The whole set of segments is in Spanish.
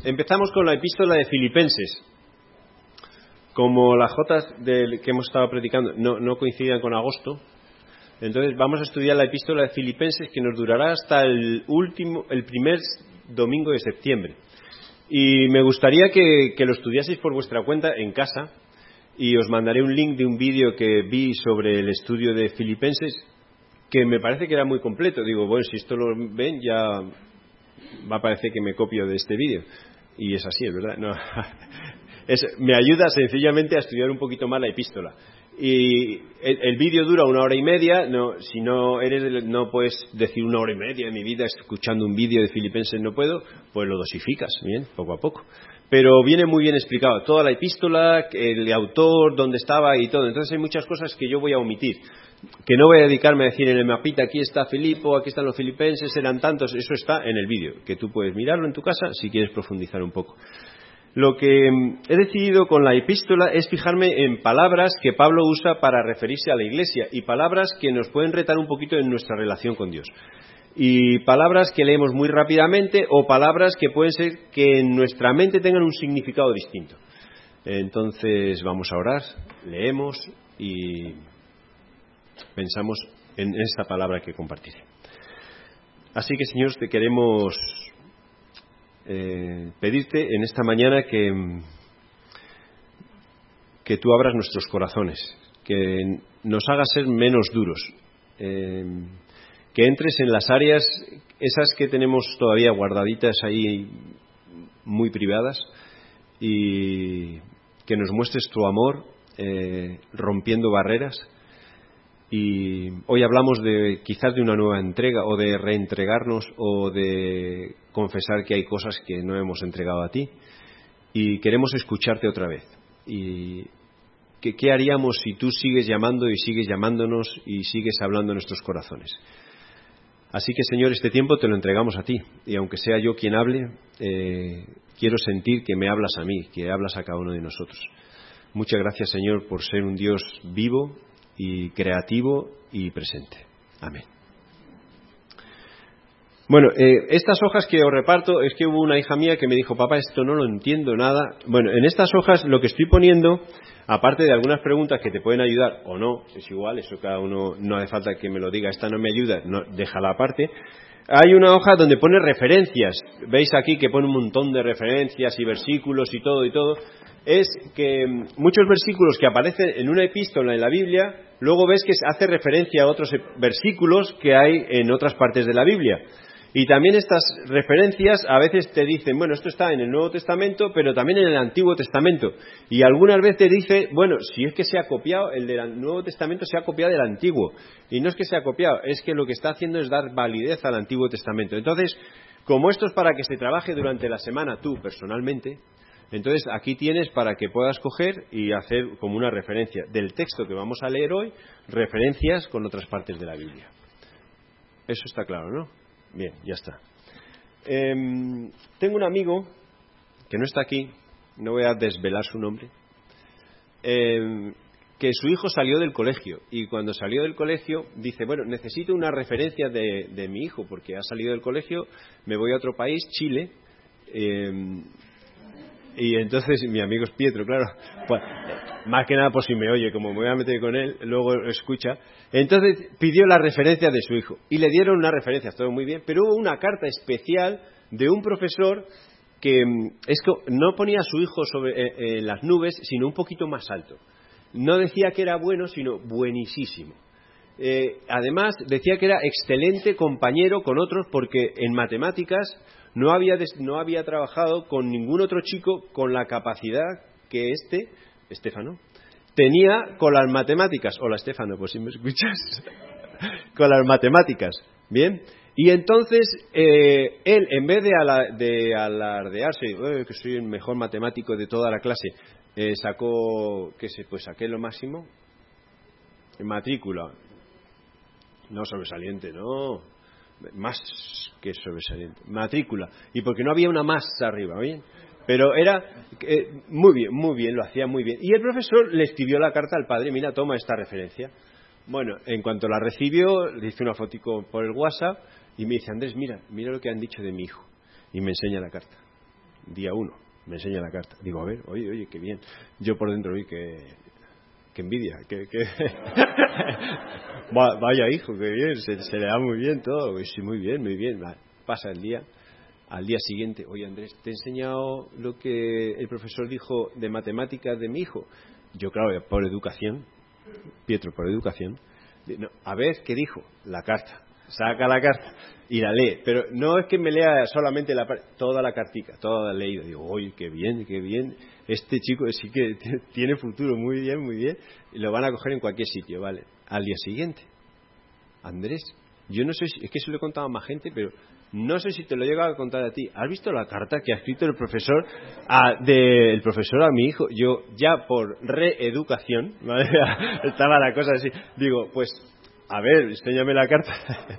Empezamos con la epístola de Filipenses. Como las jotas que hemos estado predicando no coincidían con agosto, entonces vamos a estudiar la epístola de Filipenses, que nos durará hasta el primer domingo de septiembre. Y me gustaría que lo estudiaseis por vuestra cuenta en casa, y os mandaré un link de un vídeo que vi sobre el estudio de Filipenses, que me parece que era muy completo. Digo, bueno, si esto lo ven ya va a parecer que me copio de este vídeo. Y es así, es verdad. No. Me ayuda sencillamente a estudiar un poquito más la epístola. Y el vídeo dura 1 hora y media. Si no puedes decir 1 hora y media de mi vida escuchando un vídeo de Filipenses, no puedo, pues lo dosificas, bien, poco a poco. Pero viene muy bien explicado toda la epístola, el autor, dónde estaba y todo. Entonces hay muchas cosas que yo voy a omitir, que no voy a dedicarme a decir en el mapita, aquí está Filipo, aquí están los filipenses, eran tantos. Eso está en el vídeo, que tú puedes mirarlo en tu casa si quieres profundizar un poco. Lo que he decidido con la epístola es fijarme en palabras que Pablo usa para referirse a la Iglesia, y palabras que nos pueden retar un poquito en nuestra relación con Dios. Y palabras que leemos muy rápidamente, o palabras que pueden ser que en nuestra mente tengan un significado distinto. Entonces vamos a orar, leemos y pensamos en esta palabra que compartiré. Así que, Señor, te queremos pedirte en esta mañana que tú abras nuestros corazones, que nos hagas ser menos duros, que entres en las áreas esas que tenemos todavía guardaditas ahí muy privadas, y que nos muestres tu amor rompiendo barreras. Y hoy hablamos quizás de una nueva entrega, o de reentregarnos, o de confesar que hay cosas que no hemos entregado a ti, y queremos escucharte otra vez. Y ¿qué haríamos si tú sigues llamando y sigues llamándonos y sigues hablando en nuestros corazones? Así que, Señor, este tiempo te lo entregamos a ti, y aunque sea yo quien hable, quiero sentir que me hablas a mí, que hablas a cada uno de nosotros. Muchas gracias, Señor, por ser un Dios vivo y creativo y presente. Amén. Bueno, estas hojas que os reparto, es que hubo una hija mía que me dijo: papá, esto no lo entiendo nada. Bueno, en estas hojas lo que estoy poniendo, aparte de algunas preguntas que te pueden ayudar o no, es igual, eso cada uno, no hace falta que me lo diga, esta no me ayuda, no, déjala aparte. Hay una hoja donde pone referencias. Veis aquí que pone un montón de referencias y versículos y todo. Es que muchos versículos que aparecen en una epístola en la Biblia, luego ves que hace referencia a otros versículos que hay en otras partes de la Biblia. Y también estas referencias a veces te dicen, bueno, esto está en el Nuevo Testamento, pero también en el Antiguo Testamento. Y algunas veces te dice, bueno, si es que se ha copiado, el del Nuevo Testamento se ha copiado del Antiguo. Y no es que se ha copiado, es que lo que está haciendo es dar validez al Antiguo Testamento. Entonces, como esto es para que se trabaje durante la semana tú personalmente, entonces aquí tienes para que puedas coger y hacer como una referencia del texto que vamos a leer hoy, referencias con otras partes de la Biblia. Eso está claro, ¿no? Bien, ya está. Tengo un amigo que no está aquí, no voy a desvelar su nombre, que su hijo salió del colegio, y cuando salió del colegio dice, bueno, necesito una referencia de mi hijo, porque ha salido del colegio, me voy a otro país, Chile, y entonces mi amigo es Pietro, claro, pues, más que nada por si me oye, como me voy a meter con él, luego escucha. Entonces pidió la referencia de su hijo y le dieron una referencia, todo muy bien, pero hubo una carta especial de un profesor que no ponía a su hijo sobre las nubes, sino un poquito más alto. No decía que era bueno, sino buenísimo. Además decía que era excelente compañero con otros, porque en matemáticas no había trabajado con ningún otro chico con la capacidad que Estefano, tenía con las matemáticas. Hola, Estefano, pues si me escuchas, con las matemáticas. Bien, y entonces él, en vez de alardearse, que soy el mejor matemático de toda la clase, sacó, pues saqué lo máximo en matrícula. No sobresaliente, no. Más que sobresaliente. Matrícula. Y porque no había una más arriba, ¿bien? Pero era muy bien, lo hacía muy bien. Y el profesor le escribió la carta al padre, mira, toma esta referencia. Bueno, en cuanto la recibió, le hice una fotico por el WhatsApp y me dice, Andrés, mira lo que han dicho de mi hijo. Y me enseña la carta. día 1, me enseña la carta. Digo, a ver, oye, qué bien. Yo por dentro vi que envidia, que vaya hijo, qué bien, se le da muy bien todo. Sí, muy bien. Pasa el día. Al día siguiente, oye Andrés, ¿te he enseñado lo que el profesor dijo de matemáticas de mi hijo? Yo, claro, por educación, Pietro, por educación, no, a ver, ¿qué dijo? La carta. Saca la carta y la lee, pero no es que me lea solamente toda la cartica, toda la leída. Digo, oye, qué bien, este chico sí que tiene futuro, muy bien, y lo van a coger en cualquier sitio, ¿vale? Al día siguiente, Andrés, yo no sé si, es que se lo he contado a más gente, pero no sé si te lo he llegado a contar a ti. ¿Has visto la carta que ha escrito el profesor del profesor a mi hijo? Yo, ya por reeducación, ¿vale? Estaba la cosa así, digo, pues a ver, enséñame la carta.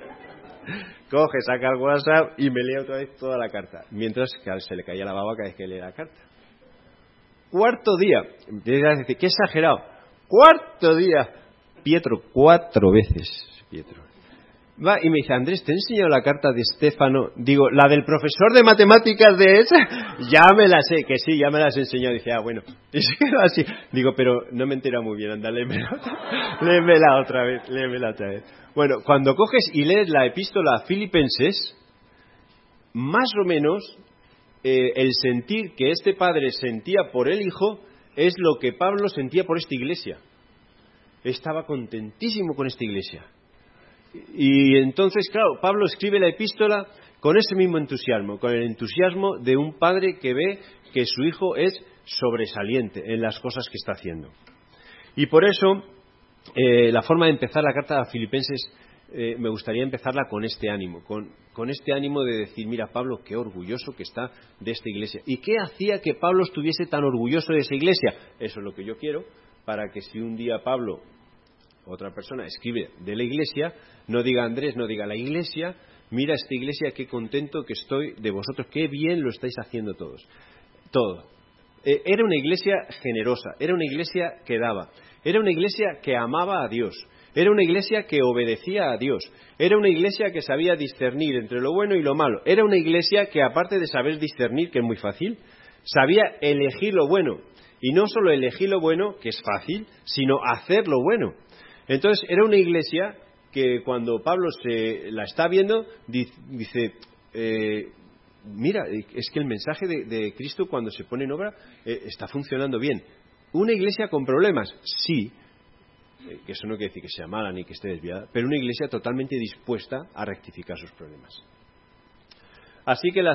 Coge, saca el WhatsApp y me lee otra vez toda la carta. Mientras que se le caía la baba cada vez que lee la carta. Cuarto día. Dice, qué exagerado. Cuarto día. Pietro, 4 veces. Pietro. Va y me dice, Andrés, ¿te he enseñado la carta de Estéfano? Digo, la del profesor de matemáticas de esa. Ya me la sé, que sí, ya me las he enseñado. Dice, bueno. Y se quedó así. Digo, pero no me entera muy bien, anda, léemela otra vez. Bueno, cuando coges y lees la epístola a Filipenses, más o menos el sentir que este padre sentía por el hijo es lo que Pablo sentía por esta iglesia. Estaba contentísimo con esta iglesia. Y entonces, claro, Pablo escribe la epístola con ese mismo entusiasmo, con el entusiasmo de un padre que ve que su hijo es sobresaliente en las cosas que está haciendo. Y por eso, la forma de empezar la carta a Filipenses me gustaría empezarla con este ánimo, con este ánimo de decir, mira, Pablo, qué orgulloso que está de esta iglesia. ¿Y qué hacía que Pablo estuviese tan orgulloso de esa iglesia? Eso es lo que yo quiero, para que si un día Pablo, otra persona, escribe de la iglesia, no diga Andrés, no diga la iglesia, mira esta iglesia, qué contento que estoy de vosotros, qué bien lo estáis haciendo todos. Todo. Era una iglesia generosa, era una iglesia que daba, era una iglesia que amaba a Dios, era una iglesia que obedecía a Dios, era una iglesia que sabía discernir entre lo bueno y lo malo, era una iglesia que, aparte de saber discernir, que es muy fácil, sabía elegir lo bueno, y no solo elegir lo bueno, que es fácil, sino hacer lo bueno. Entonces, era una iglesia que cuando Pablo se la está viendo, dice, mira, es que el mensaje de Cristo cuando se pone en obra está funcionando bien. ¿Una iglesia con problemas? Sí, que eso no quiere decir que sea mala ni que esté desviada, pero una iglesia totalmente dispuesta a rectificar sus problemas. Así que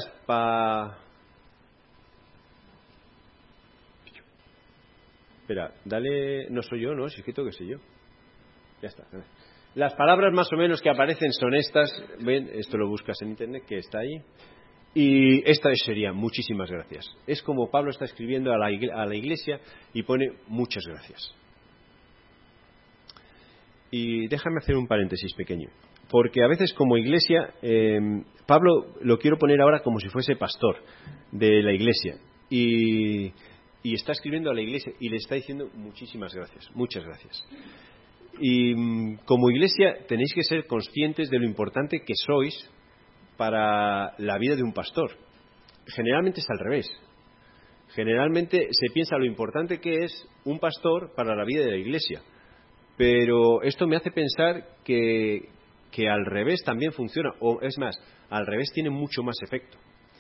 Espera, dale, no soy yo, ¿no? Es escrito que soy yo. Ya está. Las palabras más o menos que aparecen son estas, ven, esto lo buscas en internet, que está ahí, y esta sería muchísimas gracias. Es como Pablo está escribiendo a la iglesia y pone muchas gracias. Y déjame hacer un paréntesis pequeño, porque a veces como iglesia, Pablo lo quiero poner ahora como si fuese pastor de la iglesia, y está escribiendo a la iglesia y le está diciendo muchísimas gracias, muchas gracias. Y como iglesia tenéis que ser conscientes de lo importante que sois para la vida de un pastor. Generalmente es al revés. Generalmente se piensa lo importante que es un pastor para la vida de la iglesia. Pero esto me hace pensar que al revés también funciona, o es más, al revés tiene mucho más efecto.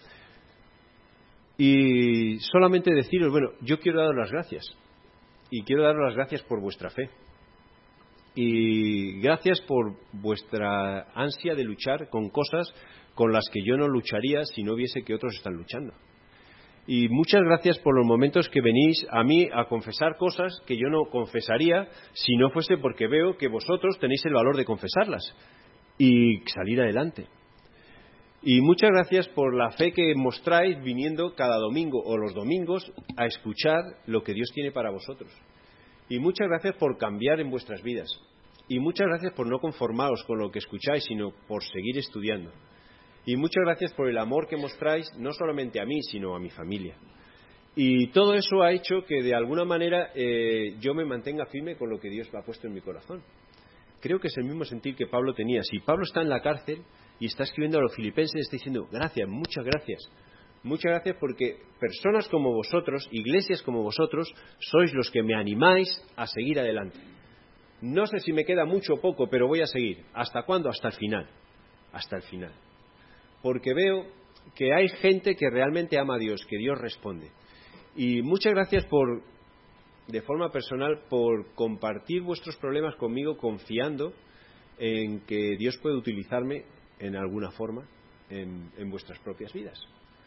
Y solamente deciros, bueno, yo quiero daros las gracias. Y quiero daros las gracias por vuestra fe. Y gracias por vuestra ansia de luchar con cosas con las que yo no lucharía si no viese que otros están luchando. Y muchas gracias por los momentos que venís a mí a confesar cosas que yo no confesaría si no fuese porque veo que vosotros tenéis el valor de confesarlas y salir adelante. Y muchas gracias por la fe que mostráis viniendo cada domingo o los domingos a escuchar lo que Dios tiene para vosotros. Y muchas gracias por cambiar en vuestras vidas. Y muchas gracias por no conformaros con lo que escucháis, sino por seguir estudiando. Y muchas gracias por el amor que mostráis, no solamente a mí, sino a mi familia. Y todo eso ha hecho que de alguna manera yo me mantenga firme con lo que Dios ha puesto en mi corazón. Creo que es el mismo sentir que Pablo tenía. Si Pablo está en la cárcel y está escribiendo a los filipenses, está diciendo, gracias, muchas gracias Muchas gracias porque personas como vosotros, iglesias como vosotros, sois los que me animáis a seguir adelante. No sé si me queda mucho o poco, pero voy a seguir. ¿Hasta cuándo? Hasta el final. Hasta el final. Porque veo que hay gente que realmente ama a Dios, que Dios responde. Y muchas gracias de forma personal, por compartir vuestros problemas conmigo, confiando en que Dios puede utilizarme en alguna forma en vuestras propias vidas.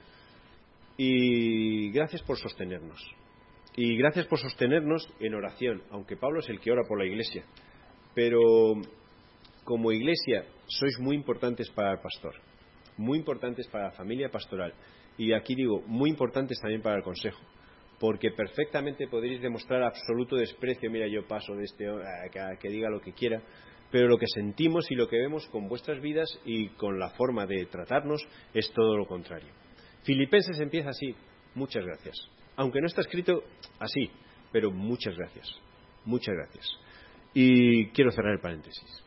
Y gracias por sostenernos. Y gracias por sostenernos en oración, aunque Pablo es el que ora por la iglesia. Pero como iglesia sois muy importantes para el pastor, muy importantes para la familia pastoral. Y aquí digo, muy importantes también para el consejo. Porque perfectamente podréis demostrar absoluto desprecio. Mira, yo paso de que diga lo que quiera. Pero lo que sentimos y lo que vemos con vuestras vidas y con la forma de tratarnos es todo lo contrario. Filipenses empieza así. Muchas gracias. Aunque no está escrito así, pero muchas gracias. Muchas gracias. Y quiero cerrar el paréntesis.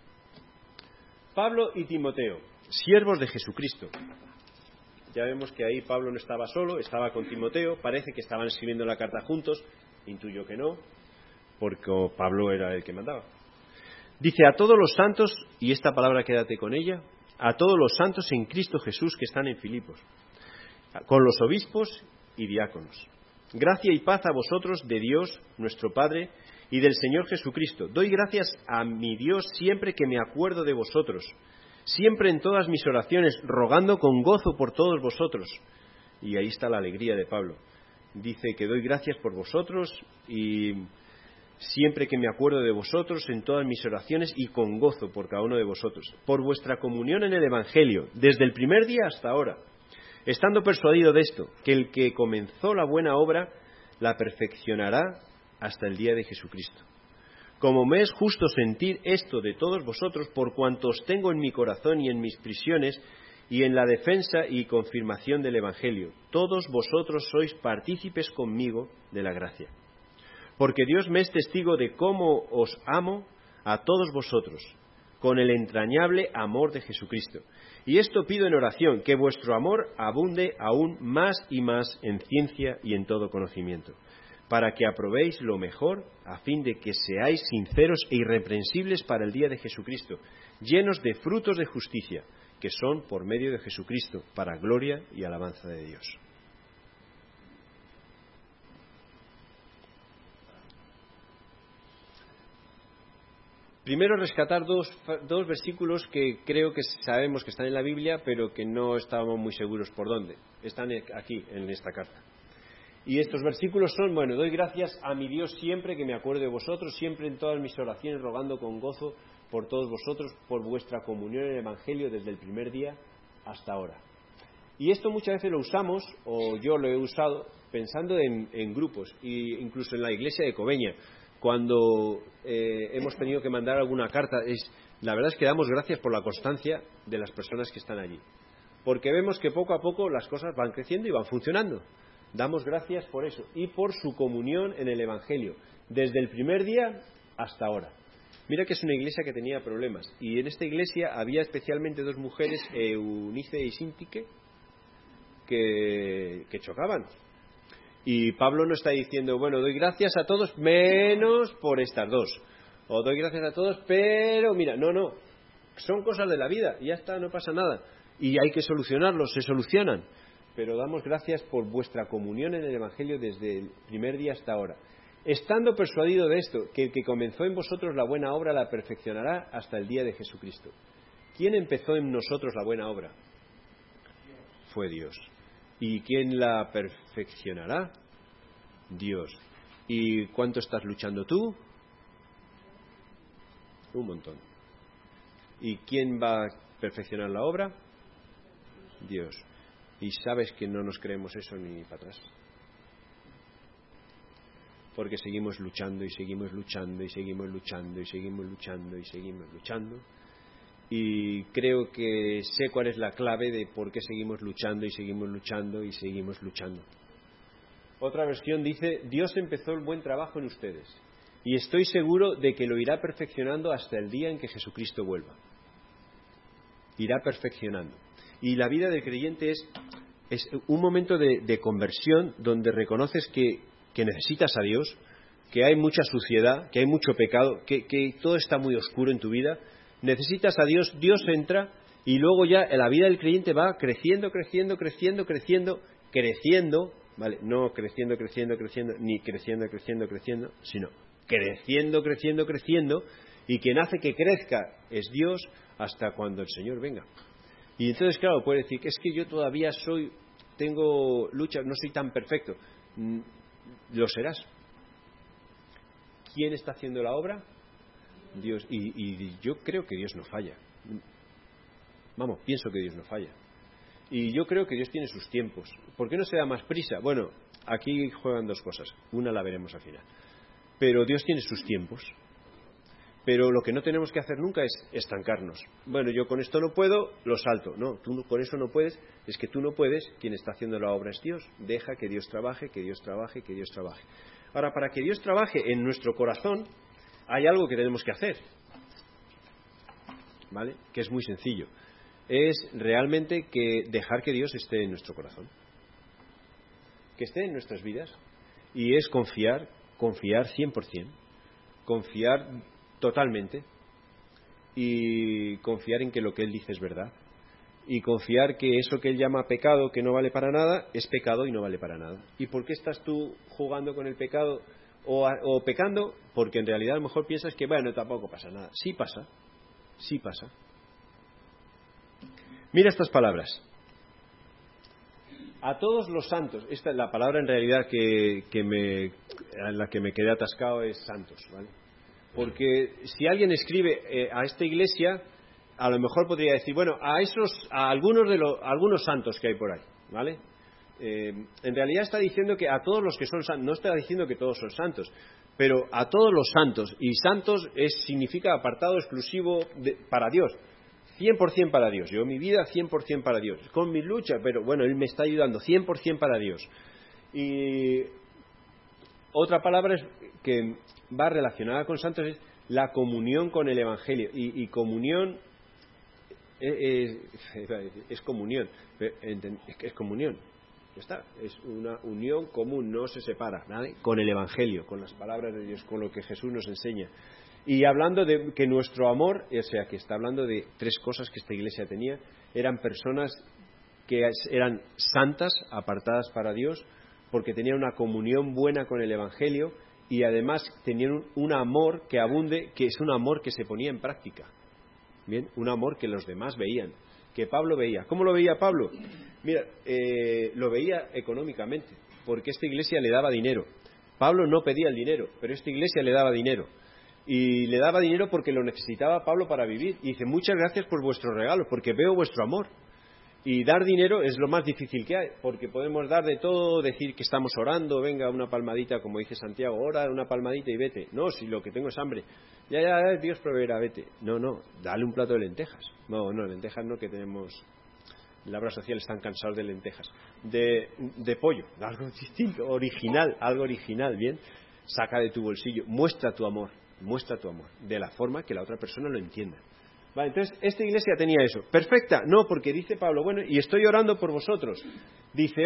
Pablo y Timoteo, siervos de Jesucristo. Ya vemos que ahí Pablo no estaba solo, estaba con Timoteo. Parece que estaban escribiendo la carta juntos. Intuyo que no, porque Pablo era el que mandaba. Dice, a todos los santos, y esta palabra quédate con ella, a todos los santos en Cristo Jesús que están en Filipos, con los obispos y diáconos. Gracia y paz a vosotros de Dios, nuestro Padre, y del Señor Jesucristo. Doy gracias a mi Dios siempre que me acuerdo de vosotros, siempre en todas mis oraciones, rogando con gozo por todos vosotros. Y ahí está la alegría de Pablo. Dice que doy gracias por vosotros y siempre que me acuerdo de vosotros en todas mis oraciones y con gozo por cada uno de vosotros, por vuestra comunión en el Evangelio, desde el primer día hasta ahora, estando persuadido de esto, que el que comenzó la buena obra la perfeccionará hasta el día de Jesucristo. Como me es justo sentir esto de todos vosotros, por cuanto os tengo en mi corazón y en mis prisiones, y en la defensa y confirmación del Evangelio, todos vosotros sois partícipes conmigo de la gracia. Porque Dios me es testigo de cómo os amo a todos vosotros, con el entrañable amor de Jesucristo. Y esto pido en oración, que vuestro amor abunde aún más y más en ciencia y en todo conocimiento, para que aprobéis lo mejor, a fin de que seáis sinceros e irreprensibles para el día de Jesucristo, llenos de frutos de justicia, que son por medio de Jesucristo, para gloria y alabanza de Dios. Primero rescatar dos versículos que creo que sabemos que están en la Biblia, pero que no estábamos muy seguros por dónde. Están aquí, en esta carta. Y estos versículos son, doy gracias a mi Dios siempre que me acuerdo de vosotros, siempre en todas mis oraciones, rogando con gozo por todos vosotros, por vuestra comunión en el Evangelio desde el primer día hasta ahora. Y esto muchas veces lo usamos, o yo lo he usado, pensando en grupos, e incluso en la iglesia de Cobeña. Cuando hemos tenido que mandar alguna carta, la verdad es que damos gracias por la constancia de las personas que están allí. Porque vemos que poco a poco las cosas van creciendo y van funcionando. Damos gracias por eso y por su comunión en el Evangelio, desde el primer día hasta ahora. Mira que es una iglesia que tenía problemas. Y en esta iglesia había especialmente dos mujeres, Eunice y Sintique, que chocaban. Y Pablo no está diciendo, doy gracias a todos menos por estas dos. O doy gracias a todos, pero mira, no. Son cosas de la vida, y ya está, no pasa nada. Y hay que solucionarlos, se solucionan. Pero damos gracias por vuestra comunión en el Evangelio desde el primer día hasta ahora. Estando persuadido de esto, que el que comenzó en vosotros la buena obra la perfeccionará hasta el día de Jesucristo. ¿Quién empezó en nosotros la buena obra? Fue Dios. ¿Y quién la perfeccionará? Dios. ¿Y cuánto estás luchando tú? Un montón. ¿Y quién va a perfeccionar la obra? Dios. Y sabes que no nos creemos eso ni para atrás. Porque seguimos luchando y seguimos luchando y seguimos luchando y seguimos luchando y seguimos luchando. Y creo que sé cuál es la clave de por qué seguimos luchando y seguimos luchando y seguimos luchando. Otra versión dice, Dios empezó el buen trabajo en ustedes y estoy seguro de que lo irá perfeccionando hasta el día en que Jesucristo vuelva. Irá perfeccionando. Y la vida del creyente es es un momento de conversión donde reconoces que necesitas a Dios, que hay mucha suciedad, que hay mucho pecado, que todo está muy oscuro en tu vida. Necesitas a Dios, Dios entra y luego ya la vida del creyente va creciendo, ¿vale? No creciendo, ni creciendo, sino creciendo, y quien hace que crezca es Dios hasta cuando el Señor venga. Y entonces, claro, puede decir que es que yo todavía tengo lucha, no soy tan perfecto. Lo serás. ¿Quién está haciendo la obra? Dios. Y yo creo que Dios no falla. Vamos, pienso que Dios no falla. Y yo creo que Dios tiene sus tiempos. ¿Por qué no se da más prisa? Bueno, aquí juegan dos cosas. Una la veremos al final. Pero Dios tiene sus tiempos. Pero lo que no tenemos que hacer nunca es estancarnos. Bueno, yo con esto no puedo, lo salto. No, tú con eso no puedes. Es que tú no puedes. Quien está haciendo la obra es Dios. Deja que Dios trabaje, que Dios trabaje, que Dios trabaje. Ahora, para que Dios trabaje en nuestro corazón, hay algo que tenemos que hacer. ¿Vale? Que es muy sencillo. Es realmente que dejar que Dios esté en nuestro corazón. Que esté en nuestras vidas. Y es confiar 100%. Confiar totalmente, y confiar en que lo que Él dice es verdad, y confiar que eso que Él llama pecado, que no vale para nada, es pecado y no vale para nada. ¿Y por qué estás tú jugando con el pecado o pecando? Porque en realidad a lo mejor piensas que, bueno, tampoco pasa nada. Sí pasa. Mira estas palabras: a todos los santos. Esta, la palabra en realidad a la que me quedé atascado es santos, ¿vale? Porque si alguien escribe a esta iglesia, a lo mejor podría decir, bueno, a algunos santos que hay por ahí, ¿vale? En realidad está diciendo que a todos los que son santos, no está diciendo que todos son santos, pero a todos los santos, y santos significa apartado exclusivo para Dios, 100% para Dios. Yo mi vida 100% para Dios, con mis luchas, pero bueno, Él me está ayudando, 100% para Dios. Y otra palabra que va relacionada con santos es la comunión con el Evangelio. Y comunión es comunión. Es comunión. Ya está. Es una unión común, no se separa, ¿vale? Con el Evangelio, con las palabras de Dios, con lo que Jesús nos enseña. Y hablando de que nuestro amor, o sea, que está hablando de tres cosas que esta iglesia tenía, eran personas que eran santas, apartadas para Dios, porque tenían una comunión buena con el Evangelio, y además tenían un amor que abunde, que es un amor que se ponía en práctica. Bien, un amor que los demás veían, que Pablo veía. ¿Cómo lo veía Pablo? Mira, lo veía económicamente, porque esta iglesia le daba dinero. Pablo no pedía el dinero, pero esta iglesia le daba dinero. Y le daba dinero porque lo necesitaba Pablo para vivir. Y dice, muchas gracias por vuestro regalo, porque veo vuestro amor. Y dar dinero es lo más difícil que hay, porque podemos dar de todo, decir que estamos orando, venga, una palmadita, como dice Santiago, ora, una palmadita y vete. No, si lo que tengo es hambre. Ya, Dios proveerá, vete. No, dale un plato de lentejas. No, lentejas no, que tenemos... La obra social están cansados de lentejas. De pollo, algo distinto, algo original, bien. Saca de tu bolsillo, muestra tu amor, de la forma que la otra persona lo entienda. Vale, entonces, esta iglesia tenía eso. ¿Perfecta? No, porque dice Pablo, bueno, y estoy orando por vosotros. Dice,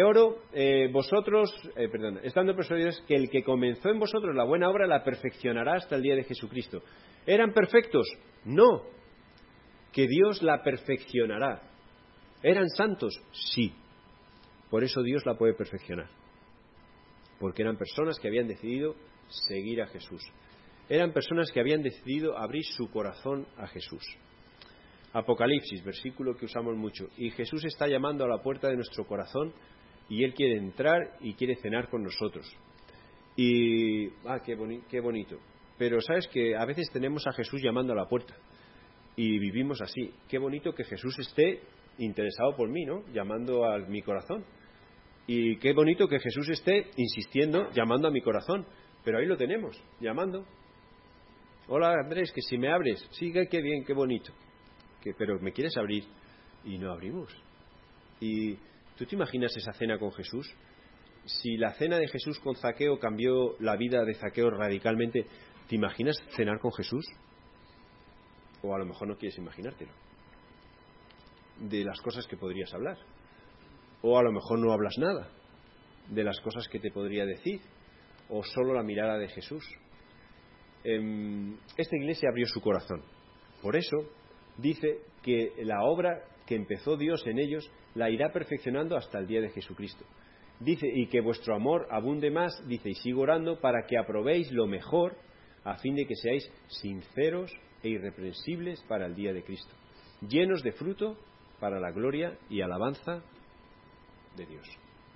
estando persuadidos que el que comenzó en vosotros la buena obra la perfeccionará hasta el día de Jesucristo. ¿Eran perfectos? No. Que Dios la perfeccionará. ¿Eran santos? Sí. Por eso Dios la puede perfeccionar. Porque eran personas que habían decidido seguir a Jesús. Eran personas que habían decidido abrir su corazón a Jesús. Apocalipsis, versículo que usamos mucho. Y Jesús está llamando a la puerta de nuestro corazón y Él quiere entrar y quiere cenar con nosotros. Y, qué bonito. Pero sabes que a veces tenemos a Jesús llamando a la puerta y vivimos así. Qué bonito que Jesús esté interesado por mí, ¿no? Llamando a mi corazón. Y qué bonito que Jesús esté insistiendo, llamando a mi corazón. Pero ahí lo tenemos, llamando. Hola Andrés, que si me abres. Sí, qué bien, qué bonito. Pero me quieres abrir. Y no abrimos. ¿Y tú te imaginas esa cena con Jesús? Si la cena de Jesús con Zaqueo cambió la vida de Zaqueo radicalmente, ¿te imaginas cenar con Jesús? O a lo mejor no quieres imaginártelo. De las cosas que podrías hablar. O a lo mejor no hablas nada de las cosas que te podría decir, o solo la mirada de Jesús. Esta iglesia abrió su corazón. Por eso dice que la obra que empezó Dios en ellos la irá perfeccionando hasta el día de Jesucristo. Dice, y que vuestro amor abunde más, dice, y sigo orando para que aprobéis lo mejor, a fin de que seáis sinceros e irreprensibles para el día de Cristo, llenos de fruto para la gloria y alabanza de Dios.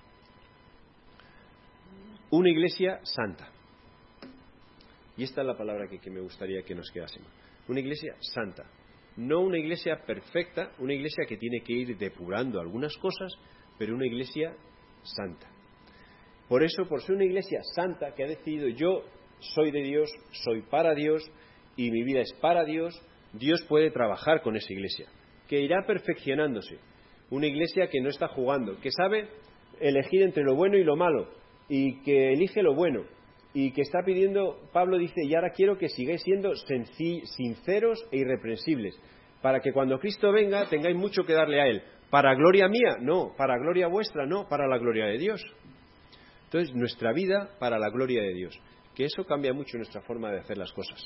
Una iglesia santa. Y esta es la palabra que me gustaría que nos quedásemos. Una iglesia santa. No una iglesia perfecta, una iglesia que tiene que ir depurando algunas cosas, pero una iglesia santa. Por eso, por ser una iglesia santa que ha decidido yo soy de Dios, soy para Dios y mi vida es para Dios, Dios puede trabajar con esa iglesia, que irá perfeccionándose. Una iglesia que no está jugando, que sabe elegir entre lo bueno y lo malo y que elige lo bueno. Y que está pidiendo, Pablo dice, y ahora quiero que sigáis siendo sinceros e irreprensibles, para que cuando Cristo venga tengáis mucho que darle a Él. ¿Para gloria mía? No. ¿Para gloria vuestra? No. Para la gloria de Dios. Entonces, nuestra vida para la gloria de Dios. Que eso cambia mucho nuestra forma de hacer las cosas.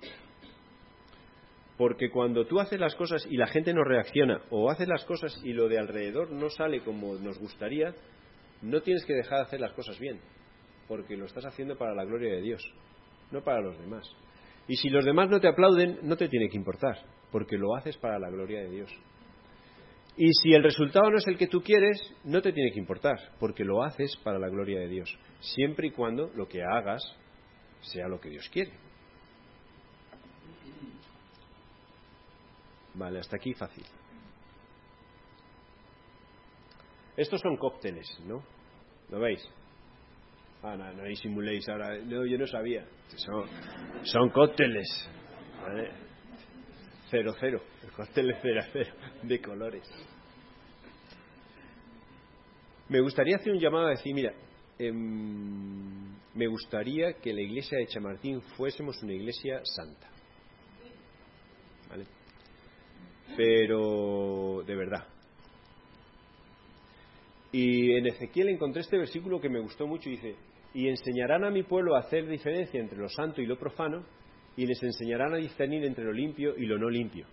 Porque cuando tú haces las cosas y la gente no reacciona, o haces las cosas y lo de alrededor no sale como nos gustaría, no tienes que dejar de hacer las cosas bien. Porque lo estás haciendo para la gloria de Dios, no para los demás. Y si los demás no te aplauden, no te tiene que importar, porque lo haces para la gloria de Dios. Y si el resultado no es el que tú quieres, no te tiene que importar, porque lo haces para la gloria de Dios, siempre y cuando lo que hagas sea lo que Dios quiere. Vale, hasta aquí fácil. Estos son cócteles, ¿no? ¿Lo veis? No disimuléis ahora. No, yo no sabía. Son cócteles. ¿Vale? 00. El cóctel es 00. De colores. Me gustaría hacer un llamado a decir, mira, me gustaría que la iglesia de Chamartín fuésemos una iglesia santa. ¿Vale? Pero de verdad. Y en Ezequiel encontré este versículo que me gustó mucho. Dice, y enseñarán a mi pueblo a hacer diferencia entre lo santo y lo profano, y les enseñarán a discernir entre lo limpio y lo no limpio.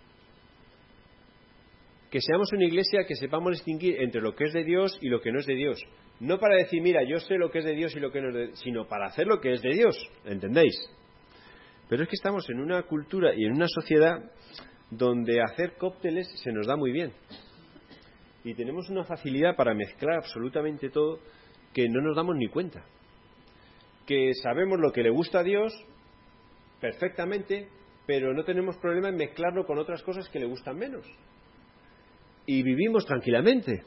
Que seamos una iglesia que sepamos distinguir entre lo que es de Dios y lo que no es de Dios. No para decir, mira, yo sé lo que es de Dios y lo que no es de Dios, sino para hacer lo que es de Dios. ¿Entendéis? Pero es que estamos en una cultura y en una sociedad donde hacer cócteles se nos da muy bien. Y tenemos una facilidad para mezclar absolutamente todo que no nos damos ni cuenta. Que sabemos lo que le gusta a Dios perfectamente, pero no tenemos problema en mezclarlo con otras cosas que le gustan menos. Y vivimos tranquilamente.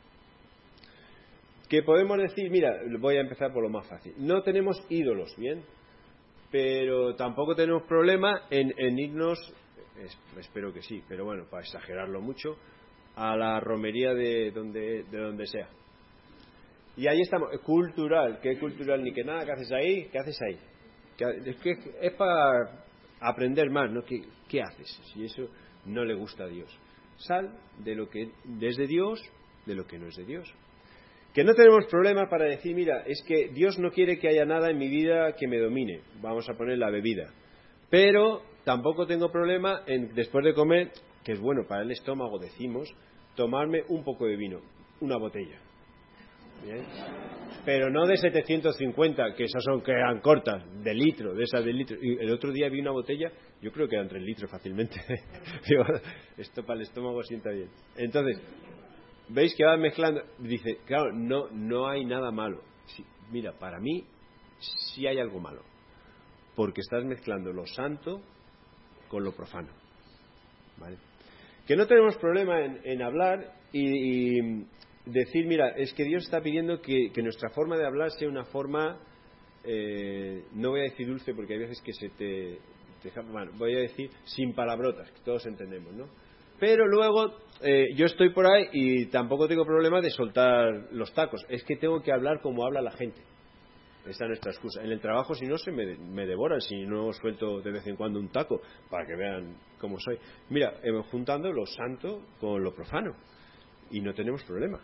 Que podemos decir, mira, voy a empezar por lo más fácil. No tenemos ídolos, ¿bien? Pero tampoco tenemos problema en irnos, espero que sí, pero bueno, para exagerarlo mucho, a la romería de donde sea. Y ahí estamos, cultural, ¿qué cultural? Ni que nada, ¿qué haces ahí? ¿Qué haces ahí? Es que es para aprender más, ¿no? ¿Qué haces? Si eso no le gusta a Dios. Sal de lo que es de Dios, de lo que no es de Dios. Que no tenemos problema para decir, mira, es que Dios no quiere que haya nada en mi vida que me domine. Vamos a poner la bebida. Pero tampoco tengo problema en, después de comer, que es bueno para el estómago, decimos, tomarme un poco de vino, una botella. ¿Bien? Pero no de 750, que esas son que eran cortas, de litro, de esas de litro. Y el otro día vi una botella, yo creo que eran 3 litros fácilmente. Digo, esto para el estómago sienta bien. Entonces, veis que va mezclando. Dice, claro, no hay nada malo. Sí, mira, para mí sí hay algo malo, porque estás mezclando lo santo con lo profano. ¿Vale? Que no tenemos problema en hablar y decir, mira, es que Dios está pidiendo que nuestra forma de hablar sea una forma, no voy a decir dulce porque hay veces que se te bueno, voy a decir sin palabrotas, que todos entendemos, ¿no? Pero luego yo estoy por ahí y tampoco tengo problema de soltar los tacos, es que tengo que hablar como habla la gente. Esa es nuestra excusa. En el trabajo, si no, me devoran, si no suelto de vez en cuando un taco, para que vean cómo soy. Mira, juntando lo santo con lo profano, y no tenemos problema.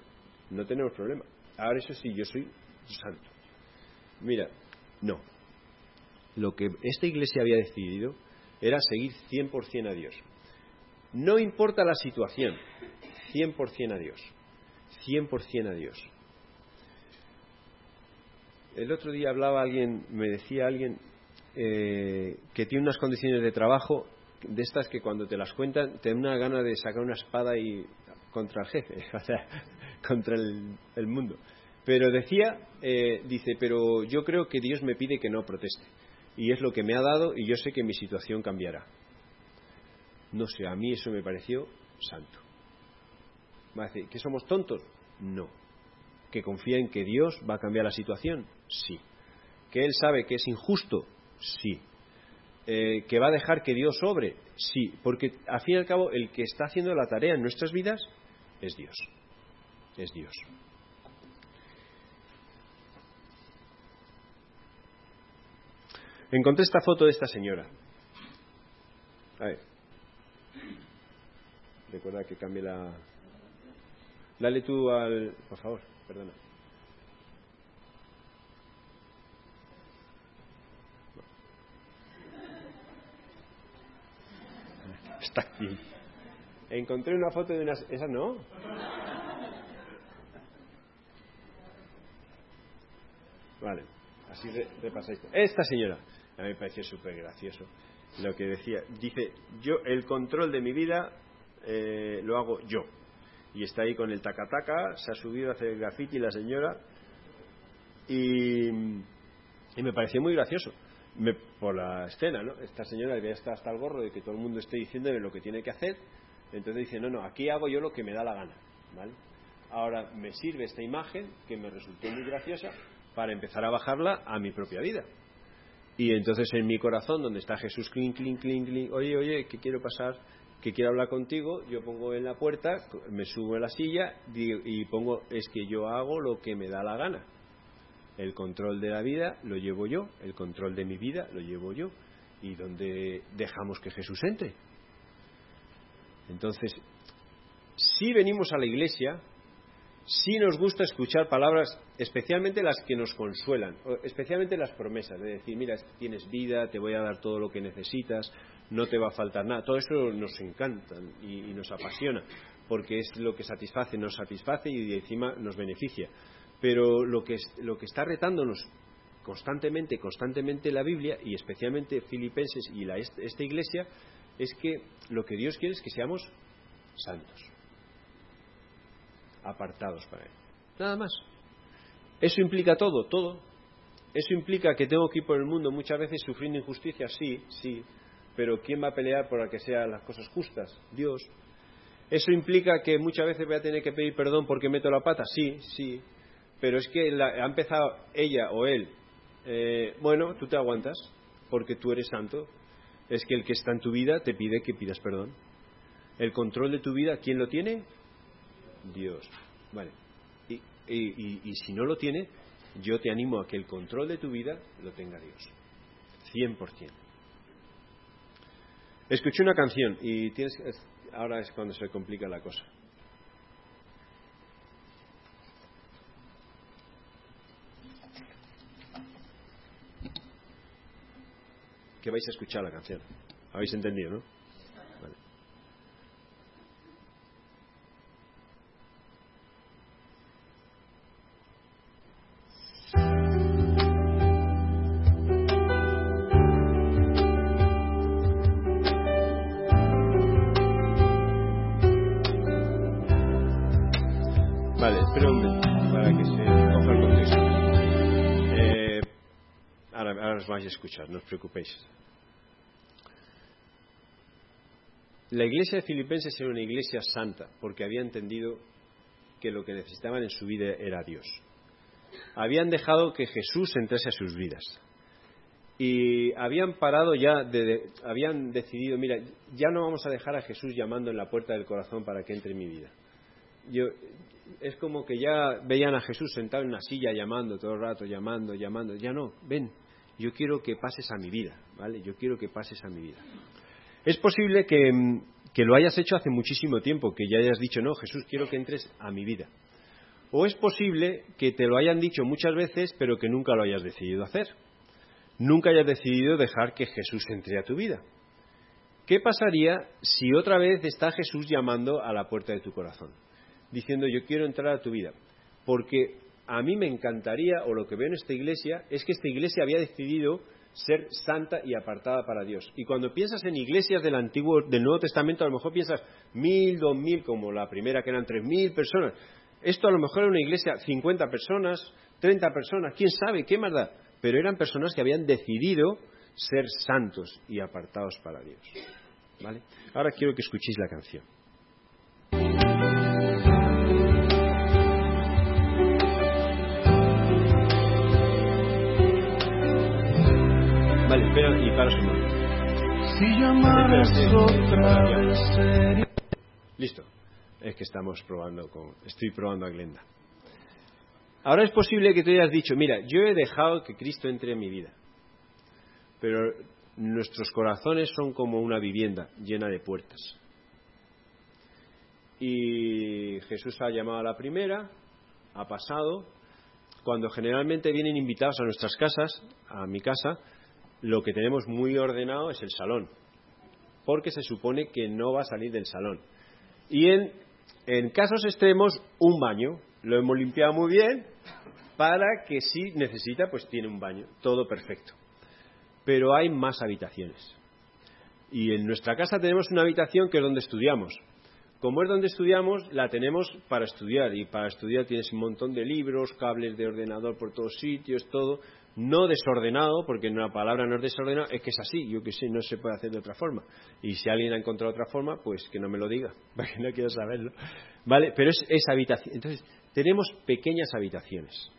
no tenemos problema. Ahora eso sí, yo soy santo. Mira, no. Lo que esta iglesia había decidido era seguir 100% a Dios. No importa la situación, 100% a Dios. 100% a Dios. El otro día hablaba alguien, me decía alguien que tiene unas condiciones de trabajo de estas que cuando te las cuentan te da una gana de sacar una espada y contra el jefe, o sea, contra el mundo. Pero dice, pero yo creo que Dios me pide que no proteste. Y es lo que me ha dado y yo sé que mi situación cambiará. No sé, a mí eso me pareció santo. Va a decir, ¿que somos tontos? No. ¿Que confía en que Dios va a cambiar la situación? Sí. ¿Que Él sabe que es injusto? Sí. ¿Que va a dejar que Dios obre? Sí. Porque al fin y al cabo el que está haciendo la tarea en nuestras vidas es Dios. Es Dios. Encontré esta foto de esta señora. A ver. Recuerda que cambie la... Dale tú al... Por favor, perdona. Está aquí. Encontré una foto de una... ¿Esa no? Vale. Así repasáis. Esta señora. A mí me pareció súper gracioso lo que decía. Dice, yo el control de mi vida lo hago yo. Y está ahí con el taca-taca, se ha subido a hacer el graffiti la señora y me pareció muy gracioso por la escena, ¿no? Esta señora ya está hasta el gorro de que todo el mundo esté diciéndole lo que tiene que hacer, entonces dice, no, aquí hago yo lo que me da la gana, ¿vale? Ahora me sirve esta imagen que me resultó muy graciosa para empezar a bajarla a mi propia vida. Y entonces en mi corazón, donde está Jesús, clink, clink, clink, clink, oye, que quiero pasar, que quiero hablar contigo, yo pongo en la puerta, me subo en la silla y pongo, es que yo hago lo que me da la gana. El control de la vida lo llevo yo, el control de mi vida lo llevo yo. ¿Y dónde dejamos que Jesús entre? Entonces, si venimos a la iglesia, sí nos gusta escuchar palabras, especialmente las que nos consuelan, especialmente las promesas, de decir, mira, tienes vida, te voy a dar todo lo que necesitas, no te va a faltar nada. Todo eso nos encanta y nos apasiona, porque es lo que nos satisface y encima nos beneficia. Pero lo que está retándonos constantemente la Biblia, y especialmente Filipenses y esta iglesia, es que lo que Dios quiere es que seamos santos, apartados para Él. Nada más. Eso implica todo. Eso implica que tengo que ir por el mundo muchas veces sufriendo injusticias, sí. Pero ¿quién va a pelear por que sean las cosas justas? Dios. Eso implica que muchas veces voy a tener que pedir perdón porque meto la pata, sí. Pero es que ha empezado ella o él. Bueno, tú te aguantas porque tú eres santo. Es que el que está en tu vida te pide que pidas perdón. El control de tu vida, ¿quién lo tiene? Dios. Vale. Y si no lo tiene, yo te animo a que el control de tu vida lo tenga Dios. 100%. Escuché una canción y ahora es cuando se complica la cosa. Que vais a escuchar la canción. ¿Habéis entendido, no? Vale. Vale, espera un momento para que se coja el contexto. Ahora os vais a escuchar, no os preocupéis. La iglesia de Filipenses era una iglesia santa porque había entendido que lo que necesitaban en su vida era Dios. Habían dejado que Jesús entrase a sus vidas y habían parado ya, habían decidido, mira, ya no vamos a dejar a Jesús llamando en la puerta del corazón para que entre en mi vida. Es como que ya veían a Jesús sentado en una silla llamando todo el rato, llamando, ya no, ven, yo quiero que pases a mi vida, ¿vale? Yo quiero que pases a mi vida. Es posible que lo hayas hecho hace muchísimo tiempo, que ya hayas dicho, no, Jesús, quiero que entres a mi vida. O es posible que te lo hayan dicho muchas veces, pero que nunca lo hayas decidido hacer. Nunca hayas decidido dejar que Jesús entre a tu vida. ¿Qué pasaría si otra vez está Jesús llamando a la puerta de tu corazón? Diciendo, yo quiero entrar a tu vida. Porque a mí me encantaría, o lo que veo en esta iglesia, es que esta iglesia había decidido ser santa y apartada para Dios. Y cuando piensas en iglesias del Nuevo Testamento, a lo mejor piensas 1.000, 2.000, como la primera que eran 3.000 personas. Esto a lo mejor era una iglesia 50 personas, 30 personas, quién sabe, qué más da. Pero eran personas que habían decidido ser santos y apartados para Dios. ¿Vale? Ahora quiero que escuchéis la canción. Vale, espera y para su momento. Si llamaras otra vez. Listo. Es que estoy probando a Glenda. Ahora es posible que tú hayas dicho, mira, yo he dejado que Cristo entre en mi vida, pero nuestros corazones son como una vivienda llena de puertas. Y Jesús ha llamado a la primera, ha pasado. Cuando generalmente vienen invitados a nuestras casas, a mi casa, lo que tenemos muy ordenado es el salón, porque se supone que no va a salir del salón. Y en casos extremos, un baño. Lo hemos limpiado muy bien para que si necesita, pues tiene un baño. Todo perfecto. Pero hay más habitaciones. Y en nuestra casa tenemos una habitación que es donde estudiamos. Como es donde estudiamos, la tenemos para estudiar. Y para estudiar tienes un montón de libros, cables de ordenador por todos sitios, todo. No desordenado, porque la palabra no es desordenado, es que es así, yo que sé, no se puede hacer de otra forma. Y si alguien ha encontrado otra forma, pues que no me lo diga, porque no quiero saberlo. ¿Vale? Pero es habitación. Entonces, tenemos pequeñas habitaciones.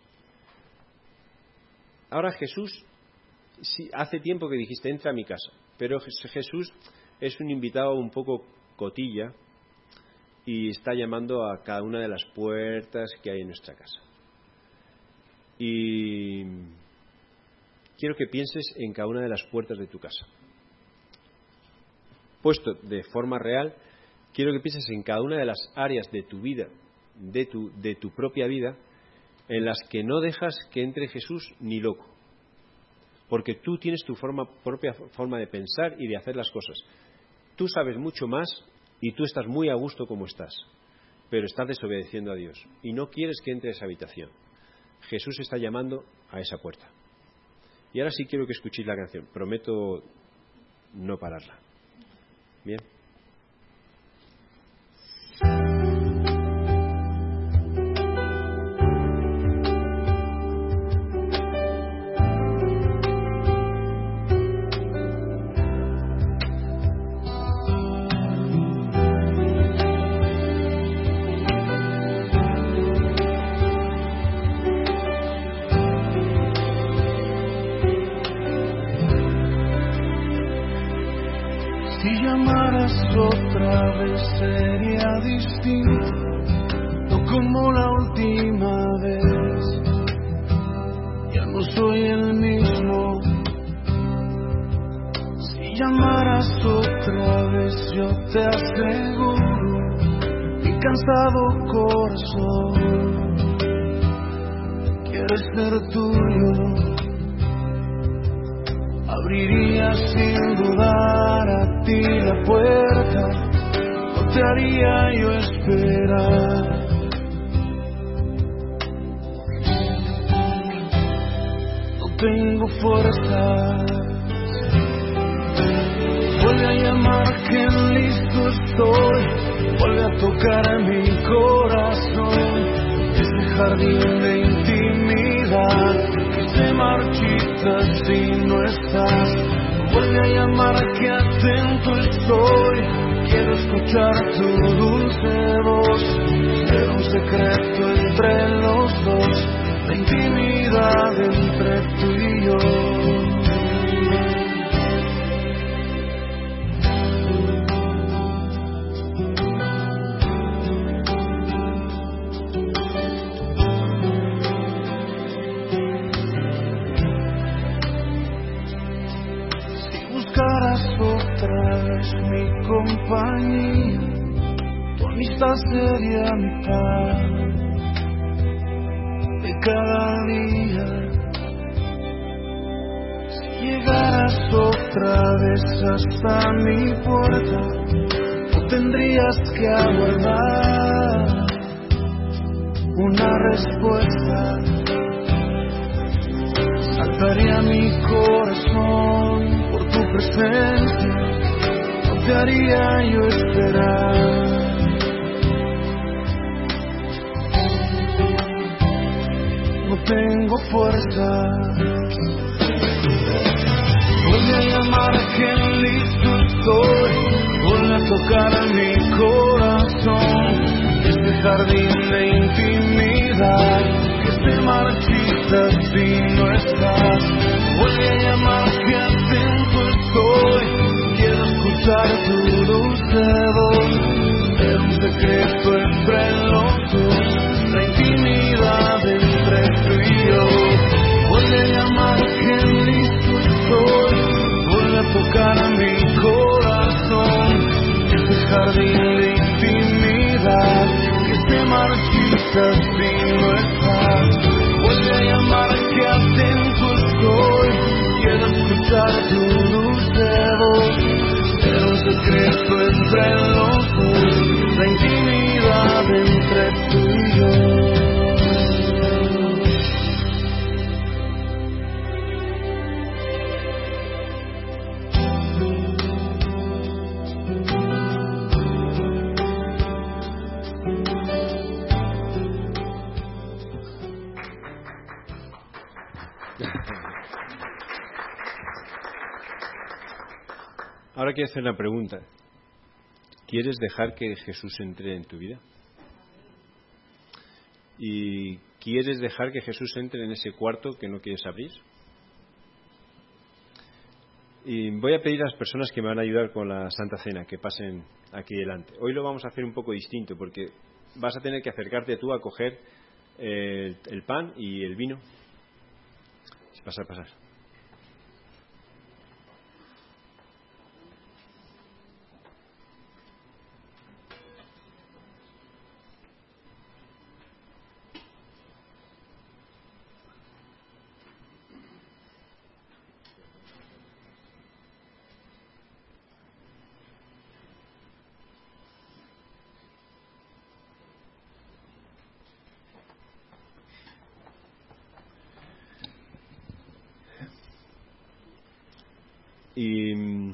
Ahora Jesús, sí, hace tiempo que dijiste, entra a mi casa, pero Jesús es un invitado un poco cotilla y está llamando a cada una de las puertas que hay en nuestra casa. Y quiero que pienses en cada una de las puertas de tu casa. Puesto de forma real, quiero que pienses en cada una de las áreas de tu vida, de tu propia vida, en las que no dejas que entre Jesús ni loco. Porque tú tienes tu propia forma de pensar y de hacer las cosas. Tú sabes mucho más y tú estás muy a gusto como estás, pero estás desobedeciendo a Dios y no quieres que entre a esa habitación. Jesús está llamando a esa puerta. Y ahora sí quiero que escuchéis la canción. Prometo no pararla. Bien. Si llamaras otra vez sería distinto, no como la última vez. Ya no soy el mismo. Si llamaras otra vez yo te aseguro, mi cansado corazón quiere ser tuyo. Abriría sin dudar a ti la puerta, no te haría yo esperar. No tengo fuerzas, vuelve a llamar que listo estoy, vuelve a tocar mi corazón, ese jardín de intimidad se marchita si no estás. Vuelve a llamar que atento estoy, quiero escuchar tu dulce voz, ser un secreto entre los dos, la intimidad entre tú y yo. Mi compañía, tu amistad sería mi paz. cada día. Si llegaras otra vez hasta mi puerta, no tendrías que aguardar una respuesta. Saltaría mi corazón por tu presencia, no te haría yo esperar. No tengo fuerza. Vuelve a llamar que listo estoy, vuelve a tocar mi corazón. Este jardín de intimidad que se marchita si no estás. Vuelve a llamar que atento estoy, quiero escuchar tu dulce voz. Era un secreto entre los dos, la intimidad entre tú y yo. Vuelve a llamar que listo estoy, vuelve a tocar mi corazón. Este jardín de intimidad que se marchita si no estás. Vuelve a llamar que atento estoy, quiero escuchar tu dulce voz. Era un secreto entre los dos, la intimidad entre tú y yo. Ahora quiero hacer una pregunta. ¿Quieres dejar que Jesús entre en tu vida? ¿Y quieres dejar que Jesús entre en ese cuarto que no quieres abrir? Y voy a pedir a las personas que me van a ayudar con la Santa Cena que pasen aquí delante. Hoy lo vamos a hacer un poco distinto porque vas a tener que acercarte tú a coger el pan y el vino. Pasar. Y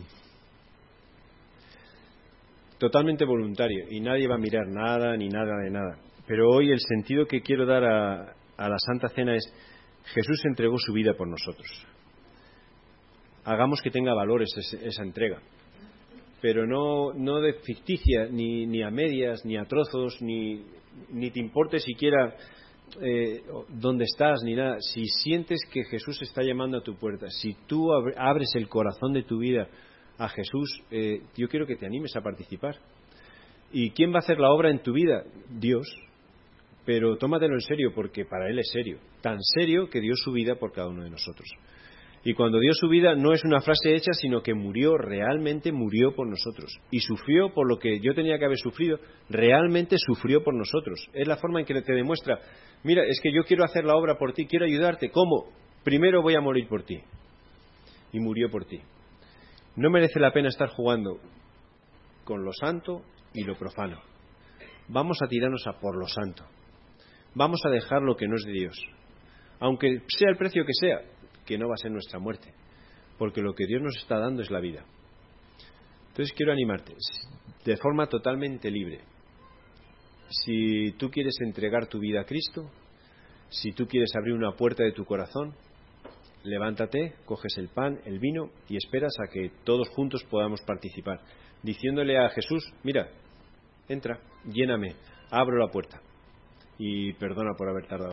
totalmente voluntario y nadie va a mirar nada ni nada de nada, pero hoy el sentido que quiero dar a la Santa Cena es: Jesús entregó su vida por nosotros. Hagamos que tenga valores esa entrega, pero no de ficticia, ni a medias, ni a trozos, ni te importe siquiera dónde estás ni nada. Si sientes que Jesús está llamando a tu puerta, si tú abres el corazón de tu vida a Jesús, yo quiero que te animes a participar. ¿Y quién va a hacer la obra en tu vida? Dios. Pero tómatelo en serio, porque para Él es serio, tan serio que dio su vida por cada uno de nosotros. Y cuando dio su vida no es una frase hecha, sino que murió, realmente murió por nosotros. Y sufrió por lo que yo tenía que haber sufrido, realmente sufrió por nosotros. Es la forma en que te demuestra: mira, es que yo quiero hacer la obra por ti, quiero ayudarte. ¿Cómo? Primero voy a morir por ti. Y murió por ti. No merece la pena estar jugando con lo santo y lo profano. Vamos a tirarnos a por lo santo. Vamos a dejar lo que no es de Dios. Aunque sea el precio que sea, que no va a ser nuestra muerte, porque lo que Dios nos está dando es la vida. Entonces quiero animarte de forma totalmente libre. Si tú quieres entregar tu vida a Cristo, si tú quieres abrir una puerta de tu corazón, levántate, coges el pan, el vino y esperas a que todos juntos podamos participar, diciéndole a Jesús: mira, entra, lléname, abro la puerta y perdona por haber tardado.